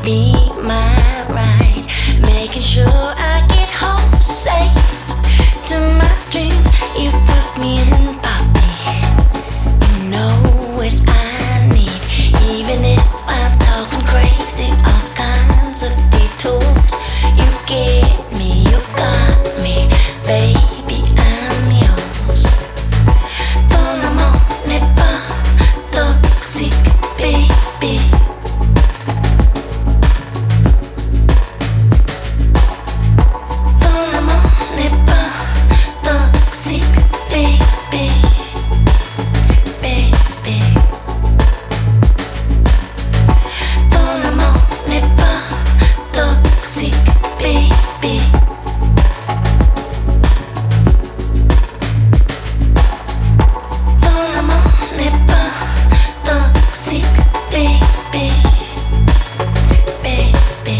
be my ride, making sure I get home safe to my dreams. You put me in, Poppy. You know what I need, even if I'm talking crazy, all kinds of detours. You get me, you got me, baby, I'm yours. Ton amour n'est pas toxique, baby. Ton amour n'est pas toxique, baby, baby. Ton amour n'est pas toxique, baby. Ton amour n'est pas toxique, baby, baby.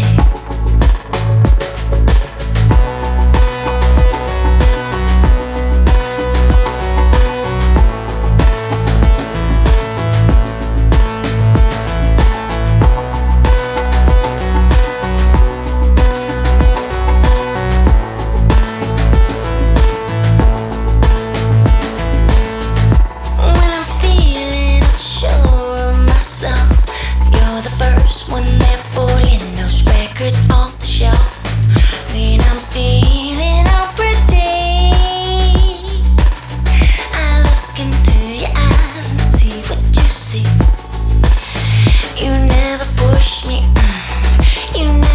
When I'm feeling unsure of myself, you're the first one there, pulling those records off the shelf. When I'm feeling unpredictable, I look into your eyes and see what you see. You never push me, you never